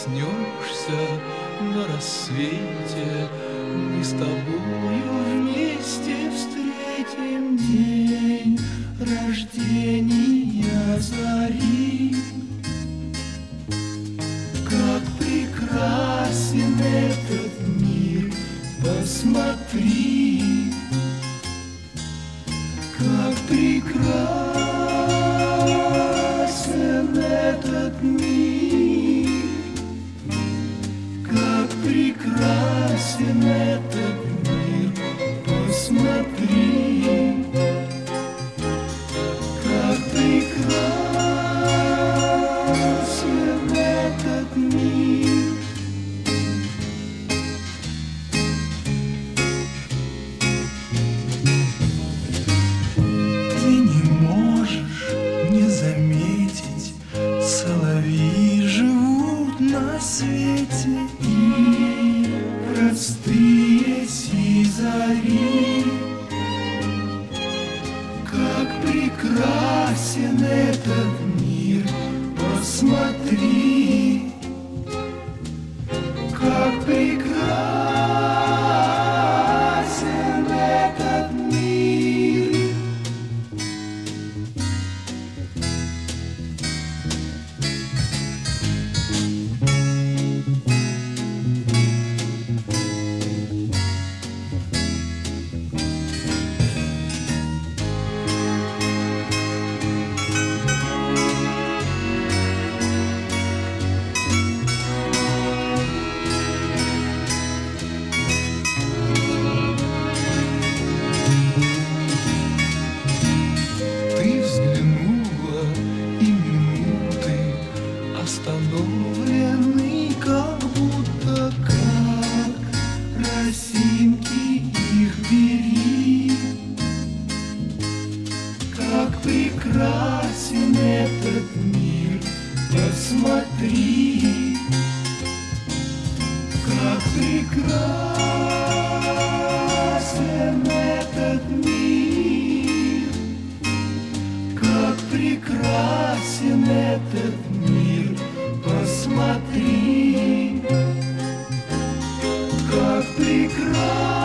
проснешься на рассвете, мы с тобою вместе встретим день рождения зари. Как прекрасен этот мир, посмотри, как прекрасен этот мир, как прекрасен этот мир, посмотри, как прекрасен этот мир. Ты не можешь не заметить, соловьи живут на свете, и простые сизари. Как прекрасен этот мир, посмотри, как прекрасен этот мир. Ты взглянула, и минуты остановлены, как будто как росинки, их бери. Как прекрасен этот мир, посмотри, как прекрасен этот мир, как прекрасен этот мир, посмотри, как прекрасен.